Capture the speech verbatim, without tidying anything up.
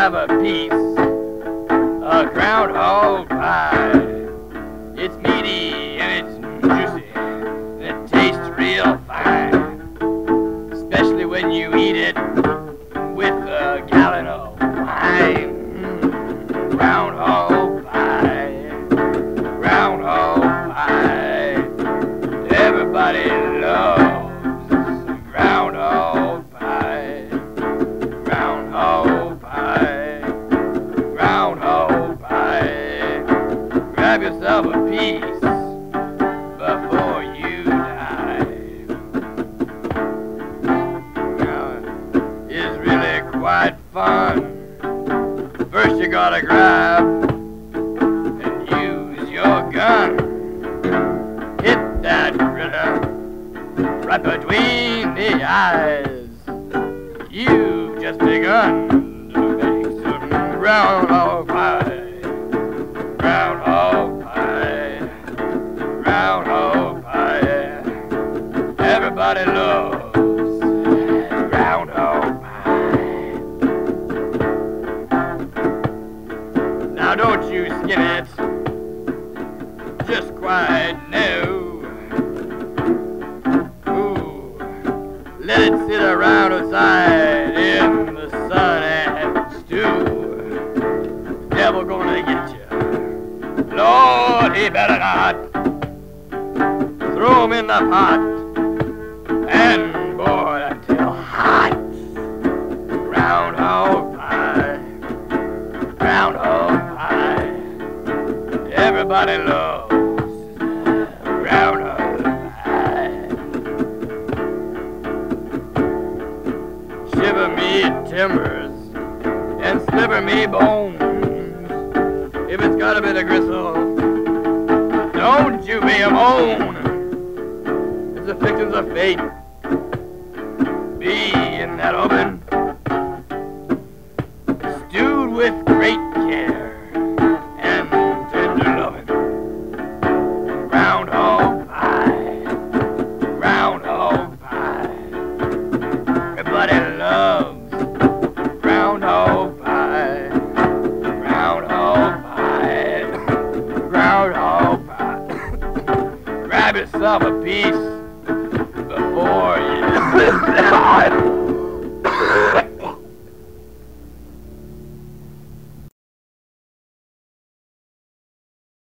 yourself a piece of groundhog pie. It's meaty and it's juicy and it tastes real fine, especially when you eat it with a gallon of wine. Mm, groundhog pie, groundhog pie. Everybody loves groundhog pie, groundhog pie, groundhog pie. Grab yourself a piece before you die. Now, it's really quite fun. First you gotta grab and use your gun. Hit that critter right between the eyes. You've just begun to make some groundhog pie, groundhog pie, groundhog pie. Everybody loves groundhog pie. Now don't you skin it, just quite no. Ooh, let it sit around outside in the sun and stew. The devil gonna get you. Lord, he better not. Throw him in the pot, and boy, that's still hot. Groundhog pie, groundhog pie. Everybody loves groundhog pie. Shiver me timbers and sliver me bones. If it's got a bit of gristle, don't you be a moan. It's the fictions of fate. Be in that oven, stewed with great care and tender loving. Groundhog pie, groundhog pie. Everybody loves groundhog pie, groundhog pie, groundhog pie. Grab yourself a piece before you